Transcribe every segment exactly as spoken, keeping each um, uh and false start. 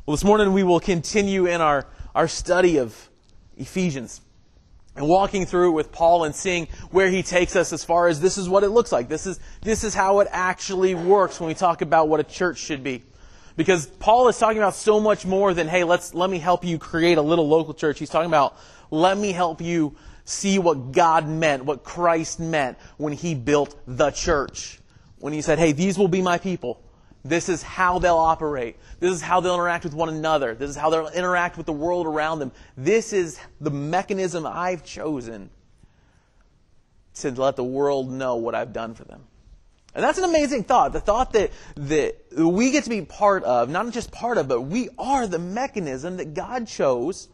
Well, this morning we will continue in our, our study of Ephesians and walking through it with Paul and seeing where he takes us as far as this is what it looks like. This is, this is how it actually works when we talk about what a church should be. Because Paul is talking about so much more than, hey, let's let me help you create a little local church. He's talking about, let me help you see what God meant, what Christ meant when He built the church. When He said, hey, these will be my people. This is how they'll operate. This is how they'll interact with one another. This is how they'll interact with the world around them. This is the mechanism I've chosen to let the world know what I've done for them. And that's an amazing thought. The thought that, that we get to be part of, not just part of, but we are the mechanism that God chose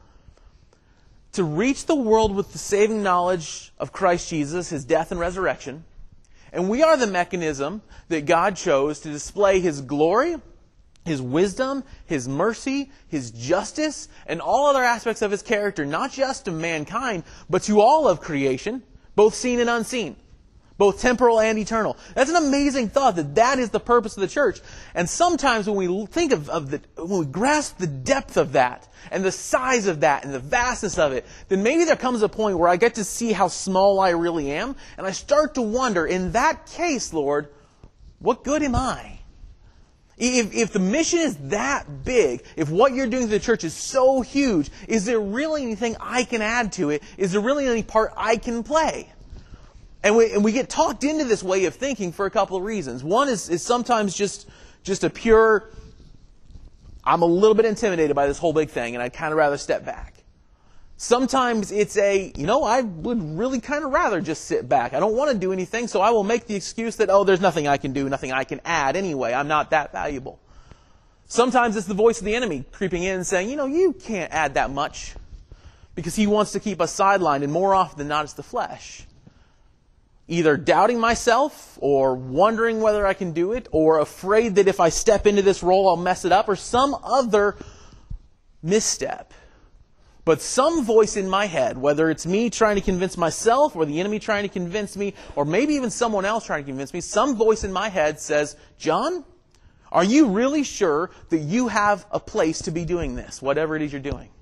to reach the world with the saving knowledge of Christ Jesus, His death and resurrection. And we are the mechanism that God chose to display His glory, His wisdom, His mercy, His justice, and all other aspects of His character, not just to mankind, but to all of creation, both seen and unseen, both temporal and eternal. That's an amazing thought that that is the purpose of the church. And sometimes when we think of, of the, when we grasp the depth of that, and the size of that, and the vastness of it, then maybe there comes a point where I get to see how small I really am, and I start to wonder, in that case, Lord, what good am I? If, if the mission is that big, if what you're doing to the church is so huge, is there really anything I can add to it? Is there really any part I can play? And we, and we get talked into this way of thinking for a couple of reasons. One is, is sometimes just, just a pure, I'm a little bit intimidated by this whole big thing, and I'd kind of rather step back. Sometimes it's a, you know, I would really kind of rather just sit back. I don't want to do anything, so I will make the excuse that, oh, there's nothing I can do, nothing I can add anyway. I'm not that valuable. Sometimes it's the voice of the enemy creeping in and saying, you know, you can't add that much, because he wants to keep us sidelined, and more often than not, it's the flesh. Either doubting myself, or wondering whether I can do it, or afraid that if I step into this role I'll mess it up, or some other misstep. But some voice in my head, whether it's me trying to convince myself, or the enemy trying to convince me, or maybe even someone else trying to convince me, some voice in my head says, John, are you really sure that you have a place to be doing this, whatever it is you're doing?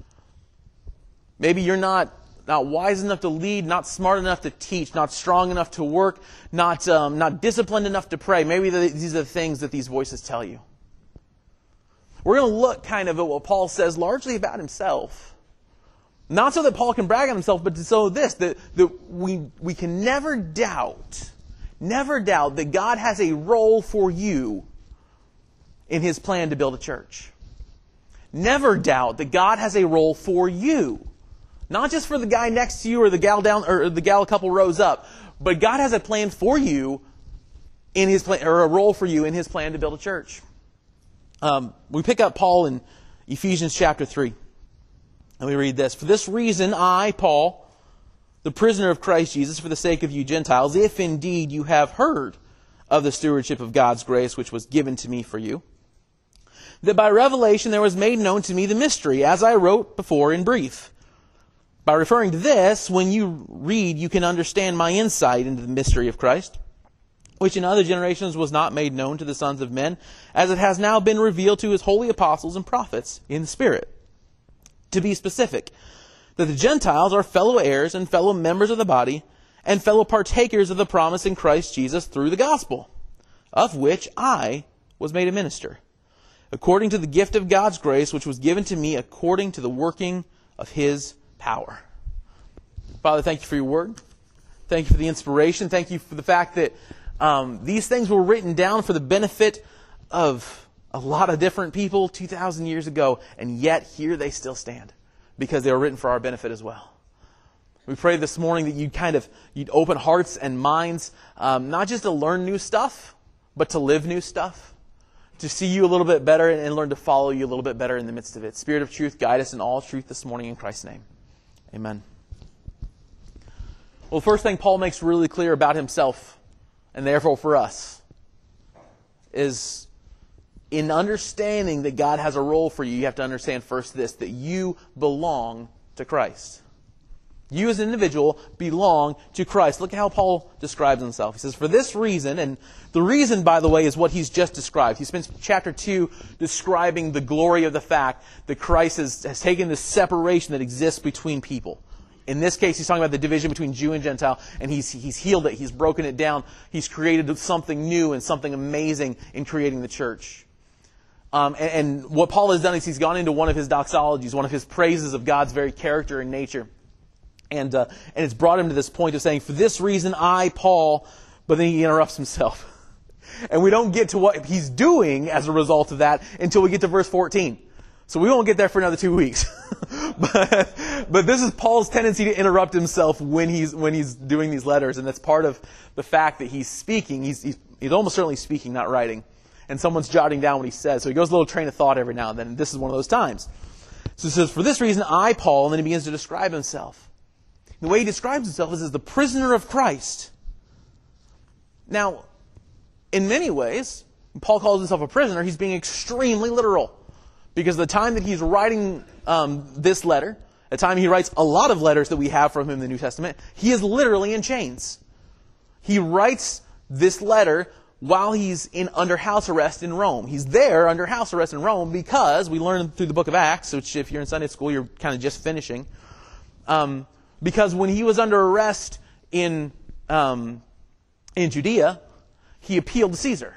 Maybe you're not Not wise enough to lead, not smart enough to teach, not strong enough to work, not um, not disciplined enough to pray. Maybe the, these are the things that these voices tell you. We're going to look kind of at what Paul says largely about himself. Not so that Paul can brag on himself, but so this, that, that we, we can never doubt, never doubt that God has a role for you in His plan to build a church. Never doubt that God has a role for you. Not just for the guy next to you or the gal down or the gal a couple rows up, but God has a plan for you in His plan, or a role for you in His plan to build a church. Um, we pick up Paul in Ephesians chapter three, and we read this: "For this reason, I, Paul, the prisoner of Christ Jesus, for the sake of you Gentiles, if indeed you have heard of the stewardship of God's grace which was given to me for you, that by revelation there was made known to me the mystery, as I wrote before in brief." By referring to this, when you read, you can understand my insight into the mystery of Christ, which in other generations was not made known to the sons of men, as it has now been revealed to His holy apostles and prophets in the Spirit. To be specific, that the Gentiles are fellow heirs and fellow members of the body, and fellow partakers of the promise in Christ Jesus through the gospel, of which I was made a minister, according to the gift of God's grace, which was given to me according to the working of His power. Father, thank you for your word. Thank you for the inspiration. Thank you for the fact that um, these things were written down for the benefit of a lot of different people two thousand years ago, and yet here they still stand because they were written for our benefit as well. We pray this morning that you'd kind of you'd open hearts and minds, um, not just to learn new stuff, but to live new stuff, to see you a little bit better and, and learn to follow you a little bit better in the midst of it. Spirit of truth, guide us in all truth this morning in Christ's name. Amen. Well, the first thing Paul makes really clear about himself, and therefore for us, is in understanding that God has a role for you, you have to understand first this, that you belong to Christ. You as an individual belong to Christ. Look at how Paul describes himself. He says, for this reason, and the reason, by the way, is what he's just described. He spends chapter two describing the glory of the fact that Christ has, has taken this separation that exists between people. In this case, he's talking about the division between Jew and Gentile, and he's, he's healed it. He's broken it down. He's created something new and something amazing in creating the church. Um, and, and what Paul has done is he's gone into one of his doxologies, one of his praises of God's very character and nature. And uh, and it's brought him to this point of saying, for this reason I, Paul, but then he interrupts himself. And we don't get to what he's doing as a result of that until we get to verse fourteen. So we won't get there for another two weeks. but, but this is Paul's tendency to interrupt himself when he's when he's doing these letters. And that's part of the fact that he's speaking. He's, he's, he's almost certainly speaking, not writing. And someone's jotting down what he says. So he goes a little train of thought every now and then. And this is one of those times. So he says, for this reason I, Paul, and then he begins to describe himself. The way he describes himself is as the prisoner of Christ. Now, in many ways, when Paul calls himself a prisoner, he's being extremely literal. Because the time that he's writing um, this letter, the time he writes a lot of letters that we have from him in the New Testament, he is literally in chains. He writes this letter while he's in under house arrest in Rome. He's there under house arrest in Rome because, we learn through the book of Acts, which if you're in Sunday school, you're kind of just finishing, um, because when he was under arrest in um, in Judea, he appealed to Caesar.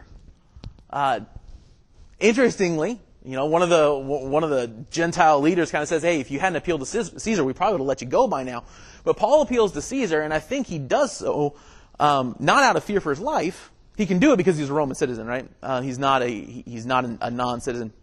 Uh, interestingly, you know, one of the one of the Gentile leaders kind of says, "Hey, if you hadn't appealed to Caesar, we probably would have let you go by now." But Paul appeals to Caesar, and I think he does so um, not out of fear for his life. He can do it because he's a Roman citizen, right? Uh, he's not a he's not a non-citizen.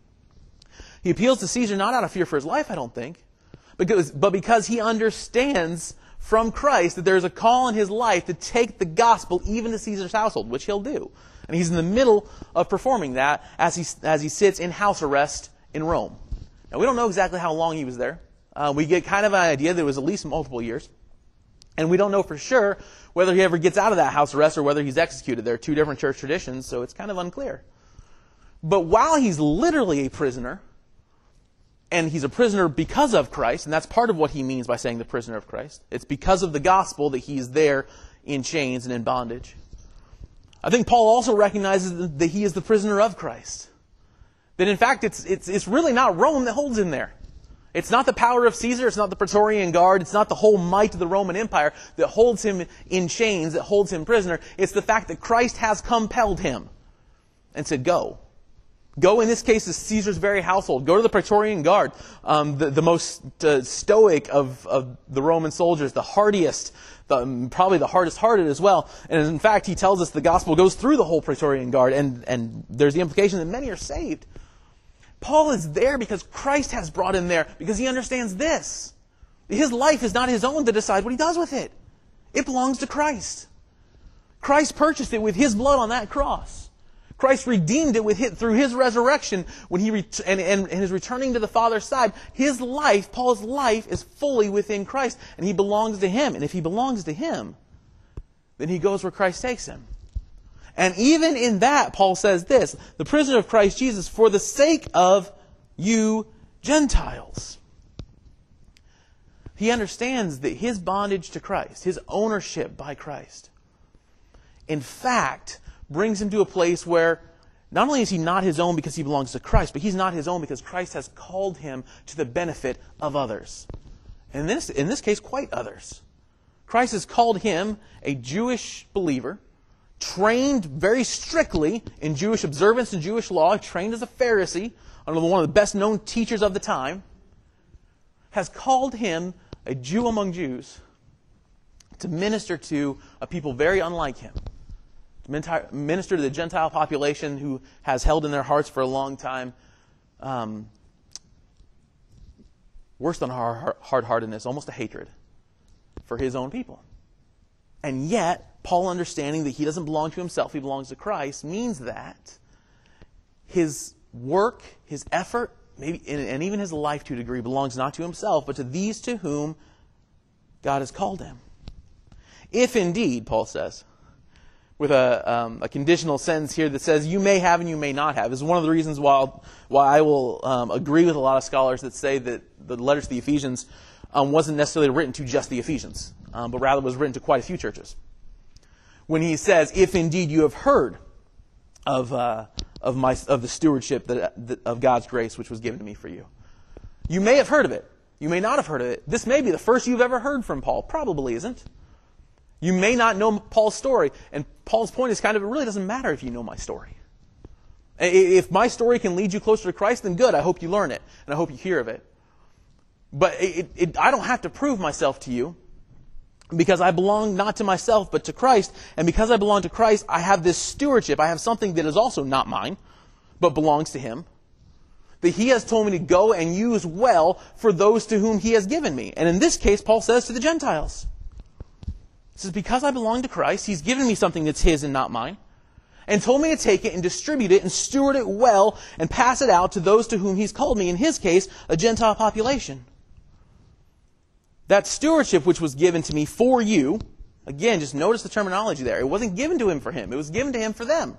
He appeals to Caesar not out of fear for his life, I don't think. Because, but because he understands from Christ that there's a call in his life to take the gospel even to Caesar's household, which he'll do. And he's in the middle of performing that as he, as he sits in house arrest in Rome. Now, we don't know exactly how long he was there. Uh, we get kind of an idea that it was at least multiple years. And we don't know for sure whether he ever gets out of that house arrest or whether he's executed. There are two different church traditions, so it's kind of unclear. But while he's literally a prisoner, and he's a prisoner because of Christ, and that's part of what he means by saying the prisoner of Christ. It's because of the gospel that he's there in chains and in bondage. I think Paul also recognizes that he is the prisoner of Christ. That in fact, it's, it's, it's really not Rome that holds him there. It's not the power of Caesar, it's not the Praetorian Guard, it's not the whole might of the Roman Empire that holds him in chains, that holds him prisoner. It's the fact that Christ has compelled him and said, go. Go, in this case, to Caesar's very household. Go to the Praetorian Guard, um, the, the most uh, stoic of, of the Roman soldiers, the hardiest, the, um, probably the hardest hearted as well. And in fact, he tells us the gospel goes through the whole Praetorian Guard, and, and there's the implication that many are saved. Paul is there because Christ has brought him there, because he understands this. His life is not his own to decide what he does with it. It belongs to Christ. Christ purchased it with his blood on that cross. Christ redeemed it with his, through his resurrection when he ret- and, and, and is returning to the Father's side. His life, Paul's life, is fully within Christ, and he belongs to him. And if he belongs to him, then he goes where Christ takes him. And even in that, Paul says this, the prisoner of Christ Jesus for the sake of you Gentiles. He understands that his bondage to Christ, his ownership by Christ, in fact, brings him to a place where not only is he not his own because he belongs to Christ, but he's not his own because Christ has called him to the benefit of others. And in this, in this case, quite others. Christ has called him a Jewish believer, trained very strictly in Jewish observance and Jewish law, trained as a Pharisee, under one of the best known teachers of the time, has called him a Jew among Jews to minister to a people very unlike him. Minister to the Gentile population who has held in their hearts for a long time um, worse than hard-heartedness, almost a hatred for his own people. And yet, Paul understanding that he doesn't belong to himself, he belongs to Christ, means that his work, his effort, maybe, and even his life to a degree belongs not to himself, but to these to whom God has called him. If indeed, Paul says, with a, um, a conditional sentence here that says you may have and you may not have. This is one of the reasons why, why I will um, agree with a lot of scholars that say that the letters to the Ephesians um, wasn't necessarily written to just the Ephesians, um, but rather was written to quite a few churches. When he says, if indeed you have heard of uh, of my of the stewardship that, that of God's grace which was given to me for you. You may have heard of it. You may not have heard of it. This may be the first you've ever heard from Paul. Probably isn't. You may not know Paul's story. And Paul's point is kind of, it really doesn't matter if you know my story. If my story can lead you closer to Christ, then good. I hope you learn it. And I hope you hear of it. But it, it, I don't have to prove myself to you, because I belong not to myself, but to Christ. And because I belong to Christ, I have this stewardship. I have something that is also not mine, but belongs to Him, that He has told me to go and use well for those to whom He has given me. And in this case, Paul says to the Gentiles. He says, because I belong to Christ, He's given me something that's His and not mine, and told me to take it and distribute it and steward it well and pass it out to those to whom He's called me, in His case, a Gentile population. That stewardship which was given to me for you, again, just notice the terminology there. It wasn't given to Him for Him. It was given to Him for them.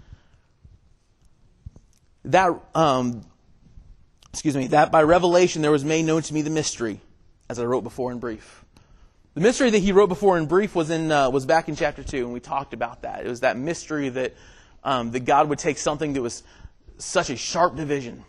That, um, excuse me, that by revelation there was made known to me the mystery, as I wrote before in brief. The mystery that he wrote before in brief was in uh, was back in chapter two, and we talked about that. It was that mystery that um, that God would take something that was such a sharp division,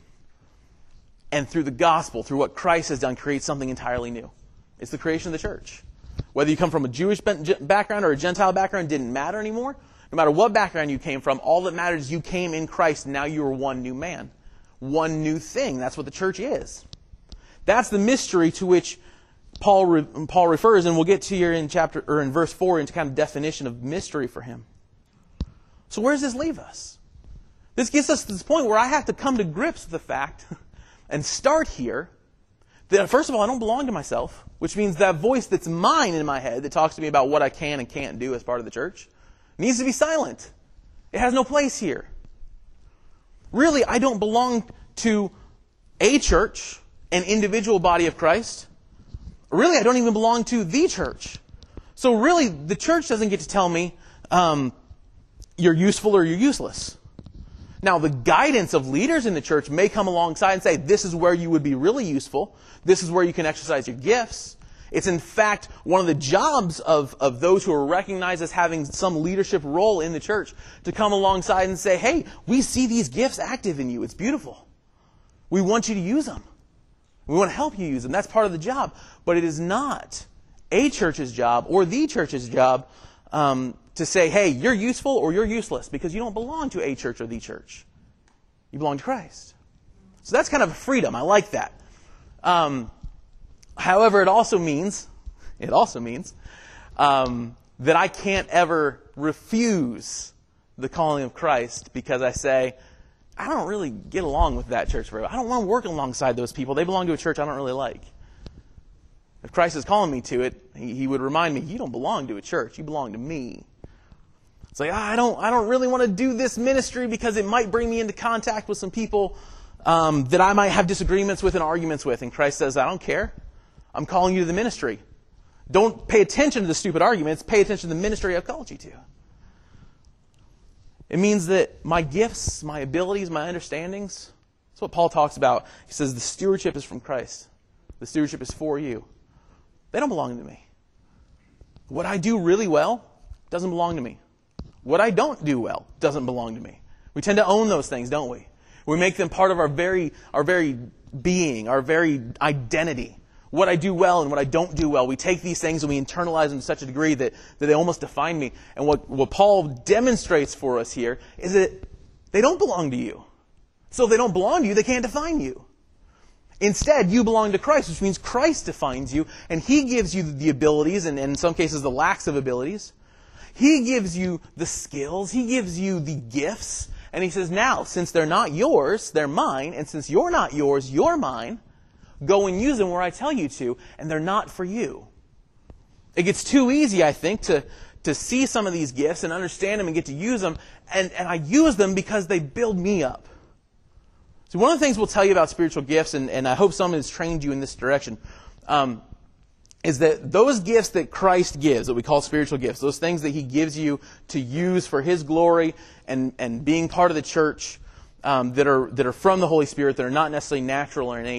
and through the gospel, through what Christ has done, create something entirely new. It's the creation of the church. Whether you come from a Jewish background or a Gentile background didn't matter anymore. No matter what background you came from, all that matters is you came in Christ, and now you are one new man. One new thing. That's what the church is. That's the mystery to which Paul re, Paul refers, and we'll get to here in chapter or in verse four into kind of definition of mystery for him. So where does this leave us? This gets us to this point where I have to come to grips with the fact and start here that, first of all, I don't belong to myself, which means that voice that's mine in my head that talks to me about what I can and can't do as part of the church needs to be silent. It has no place here. Really, I don't belong to a church, an individual body of Christ. Really, I don't even belong to the church. So really, the church doesn't get to tell me um, you're useful or you're useless. Now, the guidance of leaders in the church may come alongside and say, this is where you would be really useful. This is where you can exercise your gifts. It's in fact one of the jobs of, of those who are recognized as having some leadership role in the church to come alongside and say, hey, we see these gifts active in you. It's beautiful. We want you to use them. We want to help you use them. That's part of the job. But it is not a church's job or the church's job um, to say, hey, you're useful or you're useless, because you don't belong to a church or the church. You belong to Christ. So that's kind of a freedom. I like that. Um, however, it also means, it also means um, that I can't ever refuse the calling of Christ because I say, I don't really get along with that church very well. I don't want to work alongside those people. They belong to a church I don't really like. If Christ is calling me to it, he, he would remind me, you don't belong to a church. You belong to me. It's like, I don't, I don't really want to do this ministry because it might bring me into contact with some people um, that I might have disagreements with and arguments with. And Christ says, I don't care. I'm calling you to the ministry. Don't pay attention to the stupid arguments. Pay attention to the ministry I've called you to. It means that my gifts, my abilities, my understandings, that's what Paul talks about. He says the stewardship is from Christ. The stewardship is for you. They don't belong to me. What I do really well doesn't belong to me. What I don't do well doesn't belong to me. We tend to own those things, don't we? We make them part of our very, our very being, our very identity. What I do well and what I don't do well. We take these things and we internalize them to such a degree that, that they almost define me. And what, what Paul demonstrates for us here is that they don't belong to you. So if they don't belong to you, they can't define you. Instead, you belong to Christ, which means Christ defines you, and He gives you the abilities, and, and in some cases the lacks of abilities. He gives you the skills. He gives you the gifts. And He says, now, since they're not yours, they're mine, and since you're not yours, you're mine. Go and use them where I tell you to, and they're not for you. It gets too easy, I think, to, to see some of these gifts and understand them and get to use them, and, and I use them because they build me up. So one of the things we'll tell you about spiritual gifts, and, and I hope someone has trained you in this direction, um, is that those gifts that Christ gives, that we call spiritual gifts, those things that He gives you to use for His glory and, and being part of the church, um, that are that are from the Holy Spirit, that are not necessarily natural or innate,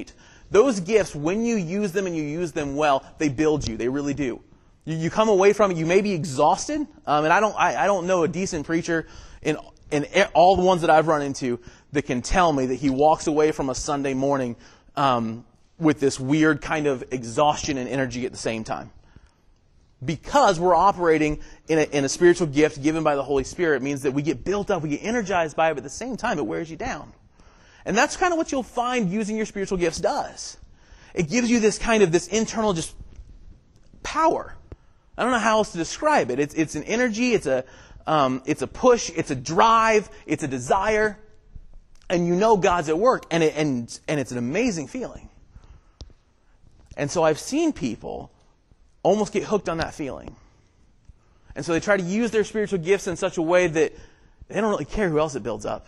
those gifts, when you use them and you use them well, they build you. They really do. You, you come away from it, you may be exhausted. Um, and I don't, I, I don't know a decent preacher in, in all the ones that I've run into that can tell me that he walks away from a Sunday morning um, with this weird kind of exhaustion and energy at the same time. Because we're operating in a, in a spiritual gift given by the Holy Spirit means that we get built up, we get energized by it, but at the same time it wears you down. And that's kind of what you'll find using your spiritual gifts does. It gives you this kind of, this internal just power. I don't know how else to describe it. It's, it's an energy, it's a, um, it's a push, it's a drive, it's a desire, and you know God's at work, and it, and and it's an amazing feeling. And so I've seen people almost get hooked on that feeling. And so they try to use their spiritual gifts in such a way that they don't really care who else it builds up,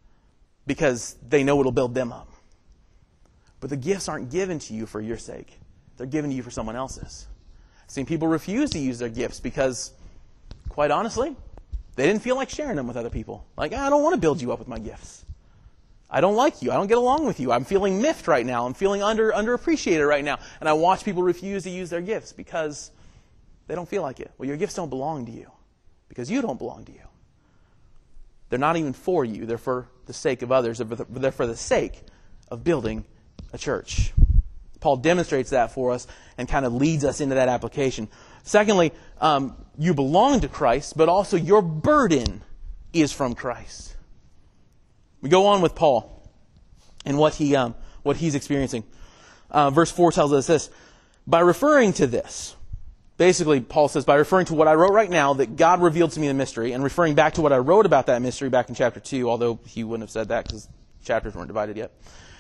because they know it'll build them up. But the gifts aren't given to you for your sake. They're given to you for someone else's. I've seen people refuse to use their gifts because, quite honestly, they didn't feel like sharing them with other people. Like, I don't want to build you up with my gifts. I don't like you. I don't get along with you. I'm feeling miffed right now. I'm feeling under underappreciated right now. And I watch people refuse to use their gifts because they don't feel like it. Well, your gifts don't belong to you because you don't belong to you. They're not even for you. They're for the sake of others. They're for the sake of building a church. Paul demonstrates that for us and kind of leads us into that application. Secondly, um, you belong to Christ, but also your burden is from Christ. We go on with Paul and what he um, what he's experiencing. Uh, verse four tells us this. By referring to this, basically Paul says, by referring to what I wrote right now, that God revealed to me the mystery, and referring back to what I wrote about that mystery back in chapter two, although he wouldn't have said that because chapters weren't divided yet.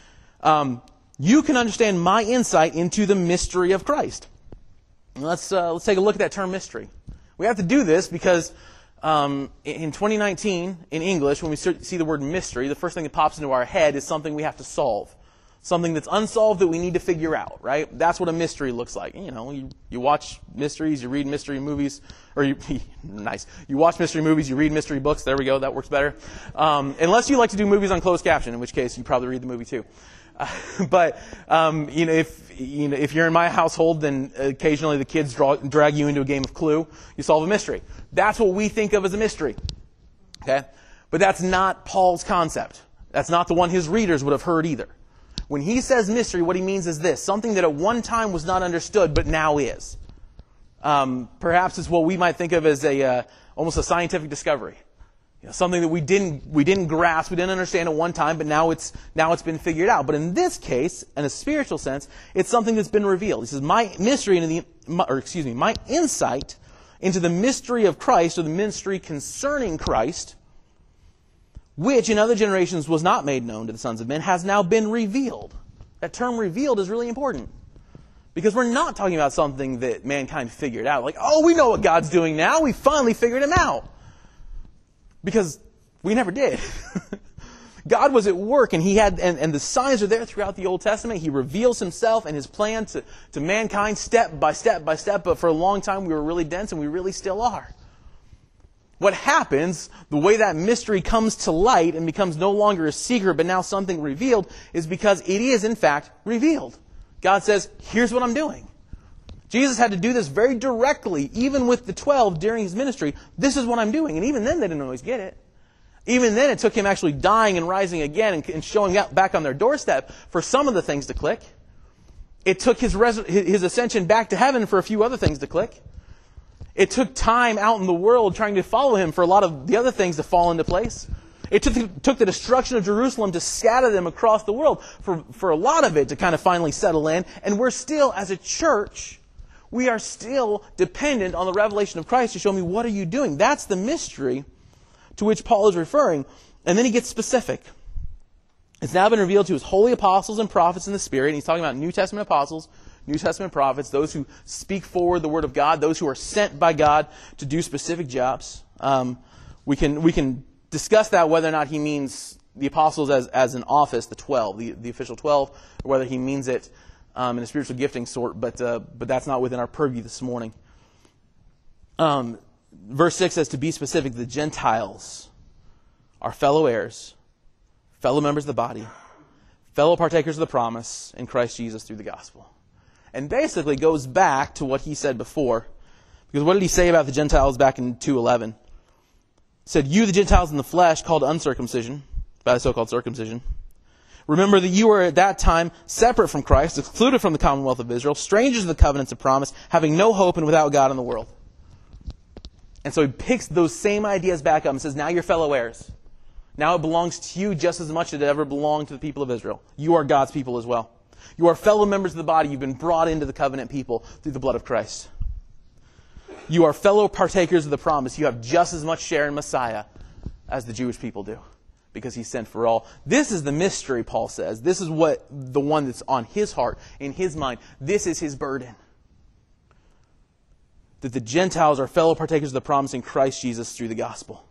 Um, you can understand my insight into the mystery of Christ. Let's uh, let's take a look at that term mystery. We have to do this because Um, in twenty nineteen, in English, when we see the word mystery, the first thing that pops into our head is something we have to solve. Something that's unsolved that we need to figure out, right? That's what a mystery looks like. You know, you, you watch mysteries, you read mystery movies, or you, nice. You watch mystery movies, you read mystery books. There we go, that works better. Um, unless you like to do movies on closed caption, in which case you probably read the movie too. Uh, but, um, you know, if, you know, if you're in my household, then occasionally the kids draw, drag you into a game of Clue. You solve a mystery. That's what we think of as a mystery. Okay? But that's not Paul's concept. That's not the one his readers would have heard either. When he says mystery, what he means is this. Something that at one time was not understood, but now is. Um, perhaps it's what we might think of as a, uh, almost a scientific discovery. You know, something that we didn't, we didn't grasp, we didn't understand at one time, but now it's, now it's been figured out. But in this case, in a spiritual sense, it's something that's been revealed. He says, my mystery into the, my, or excuse me, my insight into the mystery of Christ, or the mystery concerning Christ, which in other generations was not made known to the sons of men, has now been revealed. That term revealed is really important. Because we're not talking about something that mankind figured out. Like, oh, we know what God's doing now. We finally figured him out. Because we never did. God was at work, and he had, and, and the signs are there throughout the Old Testament. He reveals himself and his plan to, to mankind step by step by step, but for a long time we were really dense, and we really still are. What happens, the way that mystery comes to light and becomes no longer a secret, but now something revealed, is because it is in fact revealed. God says, here's what I'm doing. Jesus had to do this very directly, even with the twelve during his ministry. This is what I'm doing. And even then, they didn't always get it. Even then, it took him actually dying and rising again and, and showing up back on their doorstep for some of the things to click. It took his, res- his ascension back to heaven for a few other things to click. It took time out in the world trying to follow him for a lot of the other things to fall into place. It took the, took the destruction of Jerusalem to scatter them across the world for, for a lot of it to kind of finally settle in. And we're still, as a church, we are still dependent on the revelation of Christ to show me, what are you doing? That's the mystery to which Paul is referring. And then he gets specific. It's now been revealed to his holy apostles and prophets in the Spirit. And he's talking about New Testament apostles, New Testament prophets, those who speak forward the word of God, those who are sent by God to do specific jobs. Um, we can we can discuss that, whether or not he means the apostles as, as an office, the twelve, the, the official twelve, or whether he means it Um, in a spiritual gifting sort, but uh, but that's not within our purview this morning. Um, verse six says, to be specific, the Gentiles are fellow heirs, fellow members of the body, fellow partakers of the promise in Christ Jesus through the gospel. And basically goes back to what he said before. Because what did he say about the Gentiles back in two eleven? He said, you, the Gentiles in the flesh, called uncircumcision, by the so-called circumcision. Remember that you were at that time separate from Christ, excluded from the commonwealth of Israel, strangers to the covenants of promise, having no hope and without God in the world. And so he picks those same ideas back up and says, now you're fellow heirs. Now it belongs to you just as much as it ever belonged to the people of Israel. You are God's people as well. You are fellow members of the body. You've been brought into the covenant people through the blood of Christ. You are fellow partakers of the promise. You have just as much share in Messiah as the Jewish people do, because he sent for all. This is the mystery, Paul says. This is what the one that's on his heart, in his mind. This is his burden. That the Gentiles are fellow partakers of the promise in Christ Jesus through the gospel.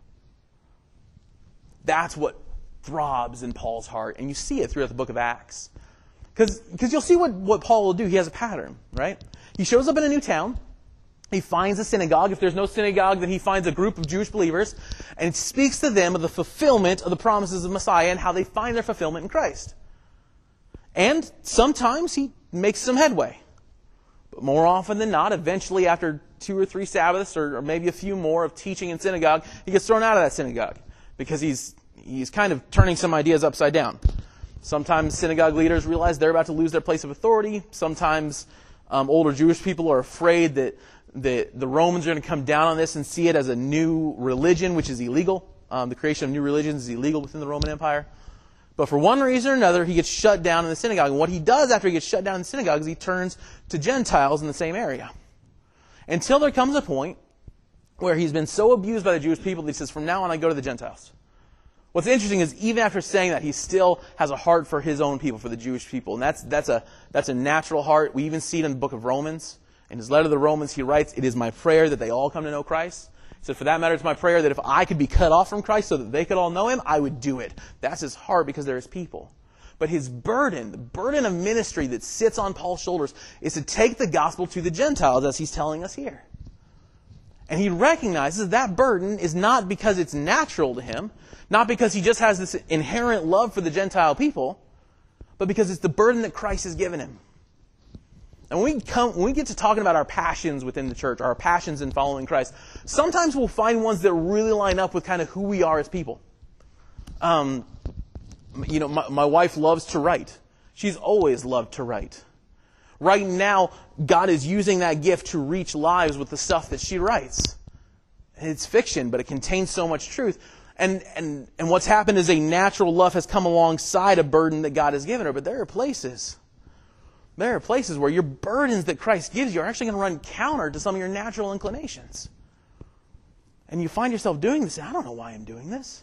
That's what throbs in Paul's heart. And you see it throughout the book of Acts. Because you'll see what, what Paul will do. He has a pattern, right? He shows up in a new town. He finds a synagogue. If there's no synagogue, then he finds a group of Jewish believers and speaks to them of the fulfillment of the promises of Messiah and how they find their fulfillment in Christ. And sometimes he makes some headway. But more often than not, eventually after two or three Sabbaths or, or maybe a few more of teaching in synagogue, he gets thrown out of that synagogue because he's he's kind of turning some ideas upside down. Sometimes synagogue leaders realize they're about to lose their place of authority. Sometimes um, older Jewish people are afraid that the, the Romans are going to come down on this and see it as a new religion, which is illegal. Um, the creation of new religions is illegal within the Roman Empire. But for one reason or another, he gets shut down in the synagogue. And what he does after he gets shut down in the synagogue is he turns to Gentiles in the same area. Until there comes a point where he's been so abused by the Jewish people that he says, from now on I go to the Gentiles. What's interesting is even after saying that, he still has a heart for his own people, for the Jewish people. And that's that's a that's a natural heart. We even see it in the book of Romans. In his letter to the Romans, he writes, it is my prayer that they all come to know Christ. He said, for that matter, it's my prayer that if I could be cut off from Christ so that they could all know him, I would do it. That's his heart because they're his people. But his burden, the burden of ministry that sits on Paul's shoulders, is to take the gospel to the Gentiles, as he's telling us here. And he recognizes that burden is not because it's natural to him, not because he just has this inherent love for the Gentile people, but because it's the burden that Christ has given him. And when we come, when we get to talking about our passions within the church, our passions in following Christ, sometimes we'll find ones that really line up with kind of who we are as people. Um, you know, my, my wife loves to write. She's always loved to write. Right now, God is using that gift to reach lives with the stuff that she writes. It's fiction, but it contains so much truth. And, and, and what's happened is a natural love has come alongside a burden that God has given her. But there are places, there are places where your burdens that Christ gives you are actually going to run counter to some of your natural inclinations. And you find yourself doing this. I don't know why I'm doing this.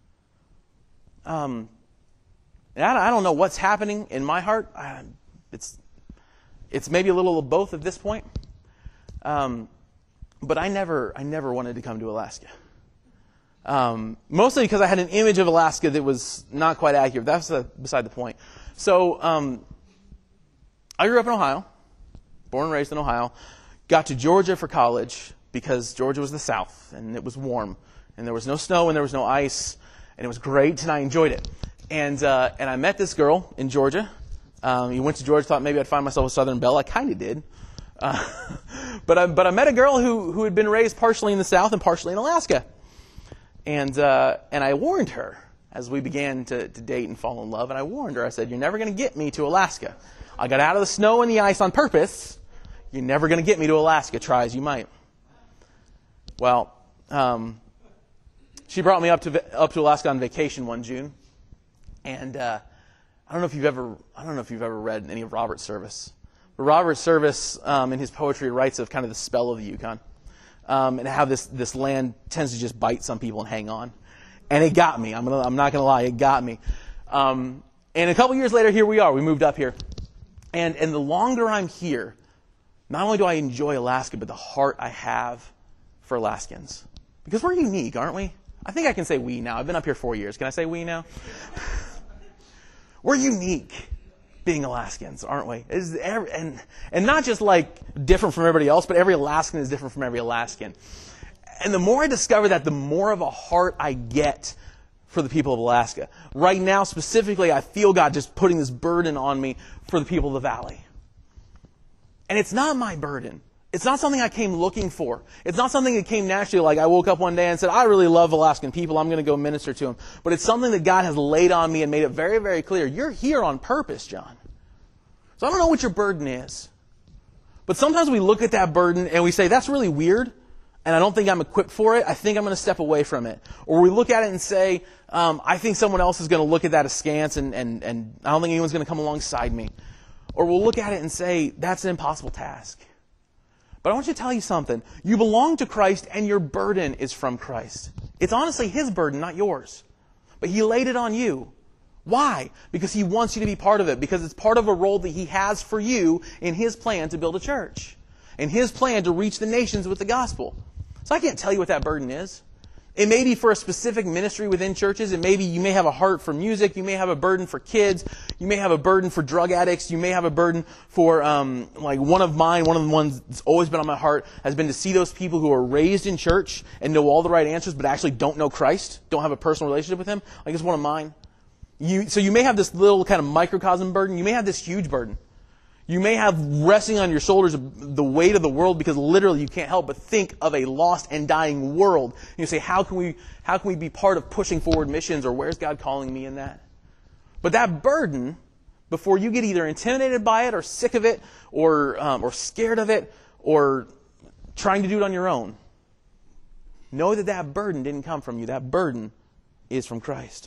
Um, and I, I don't know what's happening in my heart. I, it's it's maybe a little of both at this point. Um, but I never I never wanted to come to Alaska. Um, mostly because I had an image of Alaska that was not quite accurate. That's the, beside the point. So um, I grew up in Ohio, born and raised in Ohio. Got to Georgia for college because Georgia was the South and it was warm and there was no snow and there was no ice and it was great and I enjoyed it. And uh, and I met this girl in Georgia. Um, you went to Georgia, thought maybe I'd find myself a Southern belle. I kind of did. Uh, but I, but I met a girl who who had been raised partially in the South and partially in Alaska. And uh, and I warned her as we began to, to date and fall in love. And I warned her. I said, "You're never going to get me to Alaska. I got out of the snow and the ice on purpose. You're never going to get me to Alaska. Try as you might." Well, um, she brought me up to up to Alaska on vacation one June, and uh, I don't know if you've ever I don't know if you've ever read any of Robert Service. But Robert Service, um, in his poetry, writes of kind of the spell of the Yukon. Um, and how this, this land tends to just bite some people and hang on. And it got me. I'm, gonna, I'm not going to lie. It got me. Um, and a couple years later, here we are. We moved up here. And, and the longer I'm here, not only do I enjoy Alaska, but the heart I have for Alaskans. Because we're unique, aren't we? I think I can say we now. I've been up here four years. Can I say we now? We're unique being Alaskans, aren't we? Is every, and and not just like different from everybody else, but every Alaskan is different from every Alaskan. And the more I discover that, the more of a heart I get for the people of Alaska. Right now, specifically, I feel God just putting this burden on me for the people of the valley. And it's not my burden. It's not something I came looking for. It's not something that came naturally, like I woke up one day and said, I really love Alaskan people, I'm going to go minister to them. But it's something that God has laid on me and made it very, very clear. You're here on purpose, John. So I don't know what your burden is. But sometimes we look at that burden and we say, that's really weird, and I don't think I'm equipped for it. I think I'm going to step away from it. Or we look at it and say, um, I think someone else is going to look at that askance, and, and, and I don't think anyone's going to come alongside me. Or we'll look at it and say, that's an impossible task. But I want you to tell you something. You belong to Christ, and your burden is from Christ. It's honestly His burden, not yours. But He laid it on you. Why? Because He wants you to be part of it. Because it's part of a role that He has for you in His plan to build a church. In His plan to reach the nations with the gospel. So I can't tell you what that burden is. It may be for a specific ministry within churches. It may be you may have a heart for music. You may have a burden for kids. You may have a burden for drug addicts. You may have a burden for, um, like one of mine, one of the ones that's always been on my heart has been to see those people who are raised in church and know all the right answers, but actually don't know Christ, don't have a personal relationship with Him. Like it's one of mine. You, so you may have this little kind of microcosm burden. You may have this huge burden. You may have resting on your shoulders the weight of the world because literally you can't help but think of a lost and dying world. And you say, how can we, how can we be part of pushing forward missions, or where's God calling me in that? But that burden, before you get either intimidated by it or sick of it or, um, or scared of it or trying to do it on your own, know that that burden didn't come from you. That burden is from Christ.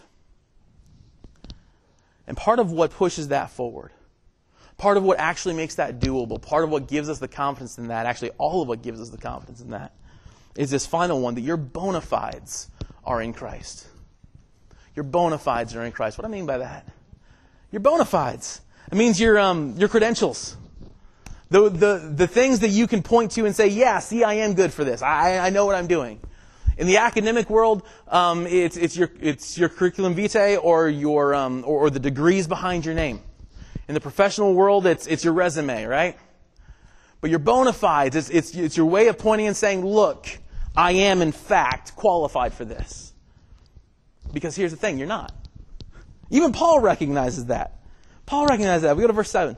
And part of what pushes that forward, part of what actually makes that doable, part of what gives us the confidence in that, actually all of what gives us the confidence in that, is this final one, that your bona fides are in Christ. Your bona fides are in Christ. What do I mean by that? Your bona fides. It means your um, your credentials. The, the, the things that you can point to and say, yeah, see, I am good for this. I, I know what I'm doing. In the academic world, um, it's, it's, your, it's your curriculum vitae or, your, um, or, or the degrees behind your name. In the professional world, it's, it's your resume, right? But your bona fides, it's, it's, it's your way of pointing and saying, look, I am in fact qualified for this. Because here's the thing, you're not. Even Paul recognizes that. Paul recognizes that. We go to verse seven.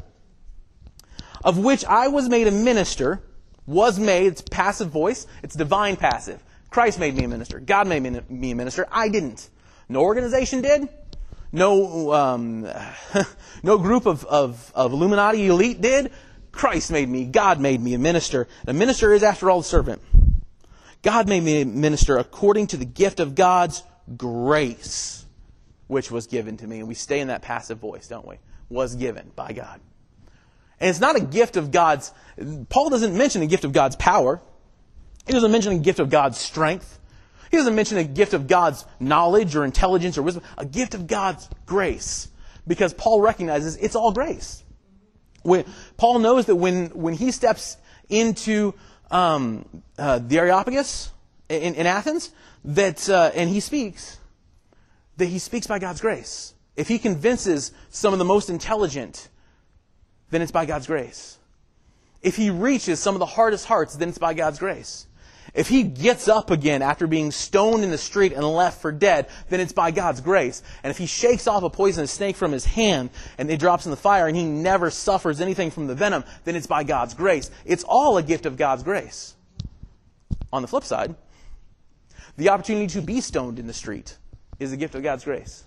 Of which I was made a minister, was made, it's passive voice, it's divine passive. Christ made me a minister. God made me a minister. I didn't. No organization did. No um, no group of, of, of Illuminati elite did. Christ made me. God made me a minister. A minister is, after all, a servant. God made me a minister according to the gift of God's grace, which was given to me. And we stay in that passive voice, don't we? Was given by God. And it's not a gift of God's... Paul doesn't mention a gift of God's power. He doesn't mention a gift of God's strength. He doesn't mention a gift of God's knowledge or intelligence or wisdom. A gift of God's grace. Because Paul recognizes it's all grace. When, Paul knows that when, when he steps into um, uh, the Areopagus in, in Athens, that uh, and he speaks, that he speaks by God's grace. If he convinces some of the most intelligent, then it's by God's grace. If he reaches some of the hardest hearts, then it's by God's grace. If he gets up again after being stoned in the street and left for dead, then it's by God's grace. And if he shakes off a poisonous snake from his hand and it drops in the fire and he never suffers anything from the venom, then it's by God's grace. It's all a gift of God's grace. On the flip side, the opportunity to be stoned in the street is a gift of God's grace.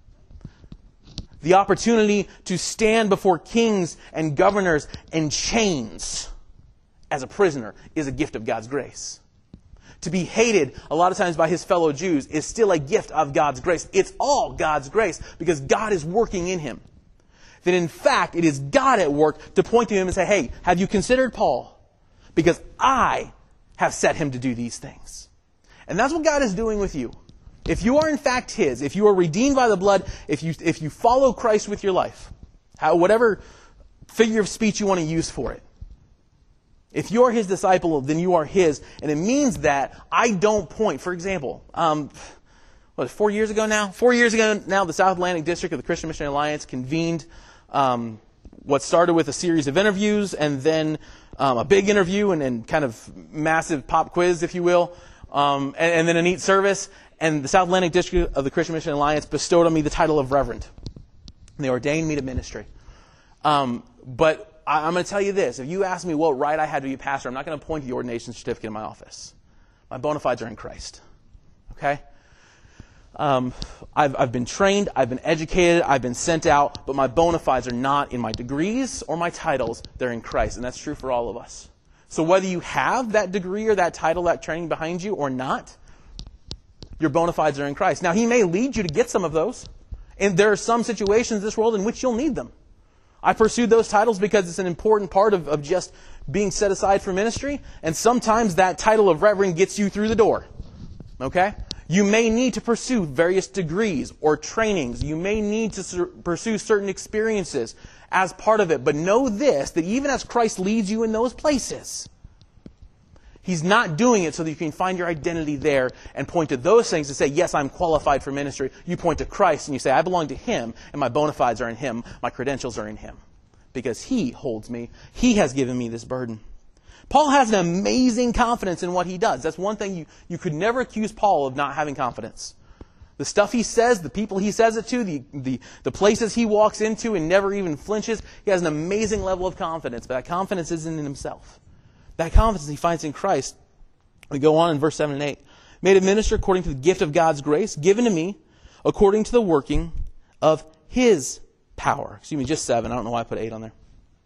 The opportunity to stand before kings and governors in chains as a prisoner is a gift of God's grace. To be hated a lot of times by his fellow Jews is still a gift of God's grace. It's all God's grace because God is working in him. That in fact, it is God at work to point to him and say, hey, have you considered Paul? Because I have set him to do these things. And that's what God is doing with you. If you are in fact his, if you are redeemed by the blood, if you, if you follow Christ with your life, how, whatever figure of speech you want to use for it, if you're his disciple, then you are his. And it means that I don't point. For example, um, what, four years ago now? Four years ago now, the South Atlantic District of the Christian Missionary Alliance convened um, what started with a series of interviews and then um, a big interview and then kind of massive pop quiz, if you will, um, and, and then a neat service. and the South Atlantic District of the Christian Mission Alliance bestowed on me the title of Reverend. And they ordained me to ministry. Um, but I, I'm going to tell you this. If you ask me what right I had to be a pastor, I'm not going to point to the ordination certificate in my office. My bona fides are in Christ. Okay? Um, I've, I've been trained, I've been educated, I've been sent out, but my bona fides are not in my degrees or my titles. They're in Christ, and that's true for all of us. So whether you have that degree or that title, that training behind you or not, your bona fides are in Christ. Now, He may lead you to get some of those, and there are some situations in this world in which you'll need them. I pursued those titles because it's an important part of, of just being set aside for ministry, and sometimes that title of reverend gets you through the door. Okay? You may need to pursue various degrees or trainings. You may need to sur- pursue certain experiences as part of it. But know this, that even as Christ leads you in those places, He's not doing it so that you can find your identity there and point to those things and say, yes, I'm qualified for ministry. You point to Christ and you say, I belong to Him, and my bona fides are in Him. My credentials are in Him. Because He holds me. He has given me this burden. Paul has an amazing confidence in what he does. That's one thing you, you could never accuse Paul of not having confidence. The stuff he says, the people he says it to, the, the, the places he walks into and never even flinches, he has an amazing level of confidence. But that confidence isn't in himself. That confidence he finds in Christ. We go on in verse seven and eight. Made a minister according to the gift of God's grace, given to me according to the working of His power. Excuse me, just seven. I don't know why I put eight on there.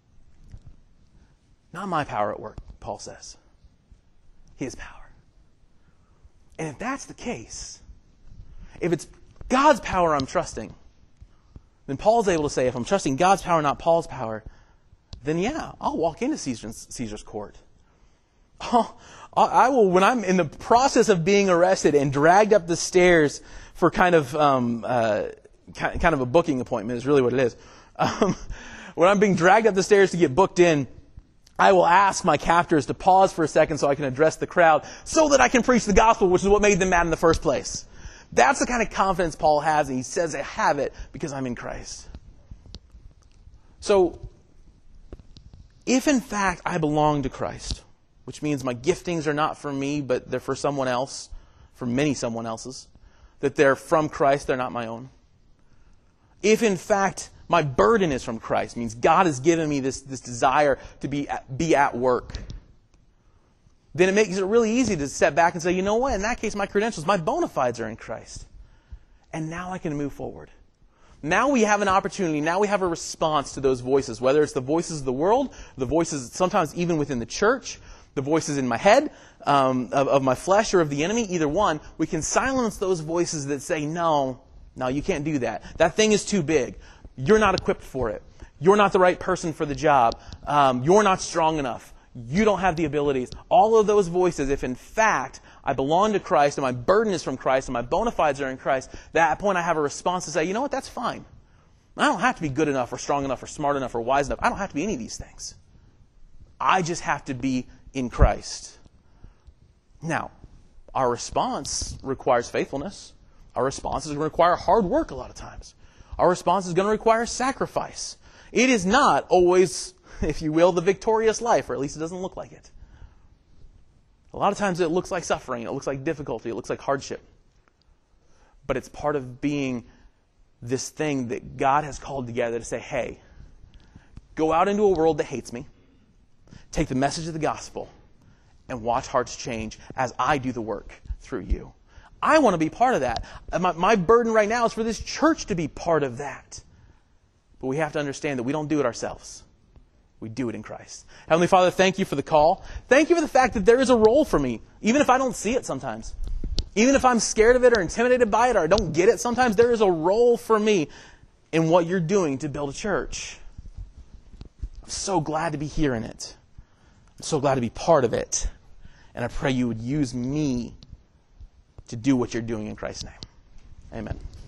Not my power at work, Paul says. His power. And if that's the case, if it's God's power I'm trusting, then Paul's able to say, if I'm trusting God's power, not Paul's power, then yeah, I'll walk into Caesar's, Caesar's court. Oh, I will, when I'm in the process of being arrested and dragged up the stairs for kind of um, uh, kind of a booking appointment is really what it is. Um, when I'm being dragged up the stairs to get booked in, I will ask my captors to pause for a second so I can address the crowd so that I can preach the gospel, which is what made them mad in the first place. That's the kind of confidence Paul has, and he says I have it because I'm in Christ. So, if in fact I belong to Christ, which means my giftings are not for me, but they're for someone else, for many someone else's, that they're from Christ, they're not my own. If in fact my burden is from Christ, means God has given me this, this desire to be at, be at work, then it makes it really easy to step back and say, you know what, in that case my credentials, my bona fides are in Christ. And now I can move forward. Now we have an opportunity, now we have a response to those voices, whether it's the voices of the world, the voices sometimes even within the church, the voices in my head, um, of, of my flesh, or of the enemy, either one. We can silence those voices that say, no, no, you can't do that. That thing is too big. You're not equipped for it. You're not the right person for the job. Um, you're not strong enough. You don't have the abilities. All of those voices, if in fact I belong to Christ and my burden is from Christ and my bona fides are in Christ, at that point I have a response to say, you know what, that's fine. I don't have to be good enough or strong enough or smart enough or wise enough. I don't have to be any of these things. I just have to be in Christ. Now, our response requires faithfulness. Our response is going to require hard work a lot of times. Our response is going to require sacrifice. It is not always, if you will, the victorious life, or at least it doesn't look like it. A lot of times it looks like suffering, it looks like difficulty, it looks like hardship. But it's part of being this thing that God has called together to say, hey, go out into a world that hates me, take the message of the gospel, and watch hearts change as I do the work through you. I want to be part of that. My, my burden right now is for this church to be part of that. But we have to understand that we don't do it ourselves. We do it in Christ. Heavenly Father, thank you for the call. Thank you for the fact that there is a role for me, even if I don't see it sometimes. Even if I'm scared of it or intimidated by it or I don't get it, sometimes there is a role for me in what you're doing to build a church. I'm so glad to be here in it. I'm so glad to be part of it. And I pray you would use me to do what you're doing in Christ's name. Amen.